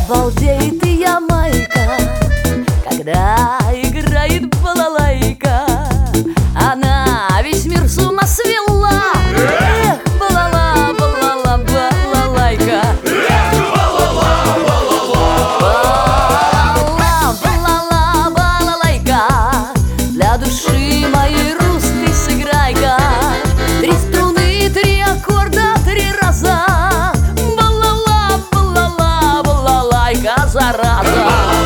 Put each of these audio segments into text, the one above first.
балдеет и Ямайка, когда играет балалайка. Она весь мир с ума свела. Эх, балала, балала, балалайка. Балала, балала, балалайка. Для души моей русской сыграй-ка. 3 струны, 3 аккорда, 3 раза. Балала, балала, балалайка, зараза.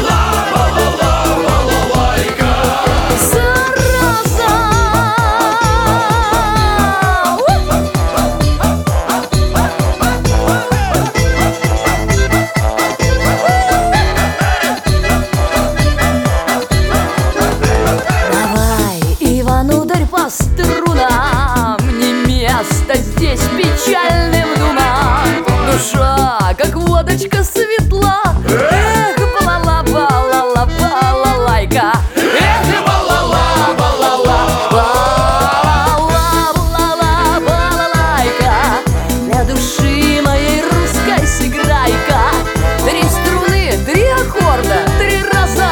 Ударь по струнам, не место здесь печальным думам. Душа, как водочка, светла. Эх, балала, балала, балалайка. Эх, балала, балала, балала, балала, балалайка. Для души моей русской сыграй-ка. 3 струны, 3 аккорда, 3 раза.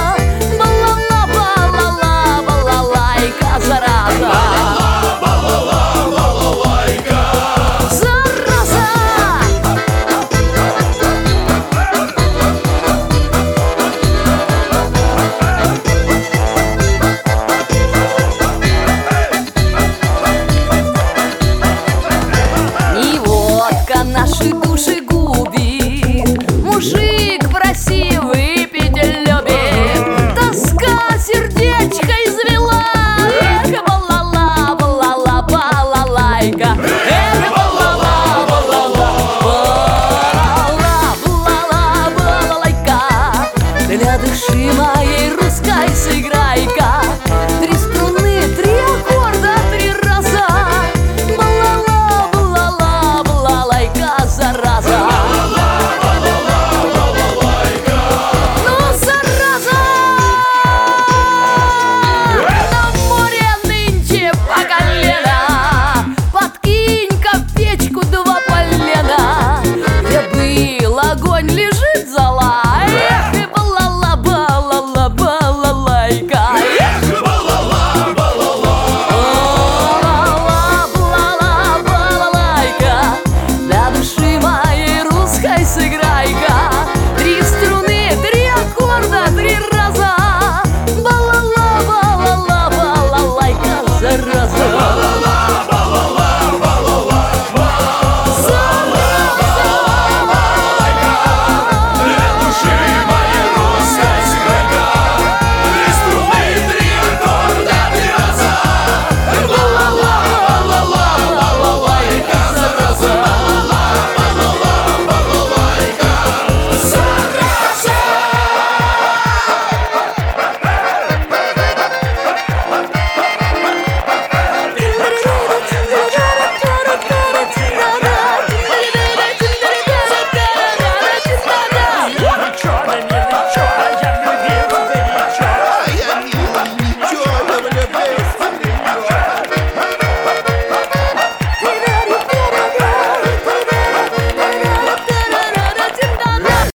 Наши души губит, мужик просив, выпить любит. Тоска сердечко извела. Эх, балала, балала, балалайка. Эх, балала, балала, балала, балала, балалайка. Для души моей русской сыграй-ка. 3 струны, 3 аккорда, 3 раза. Балала, балала, балалайка, зараза. Ну, зараза! На море нынче по колено. Подкинь-ка в печку 2 полена. Где был огонь, лежит.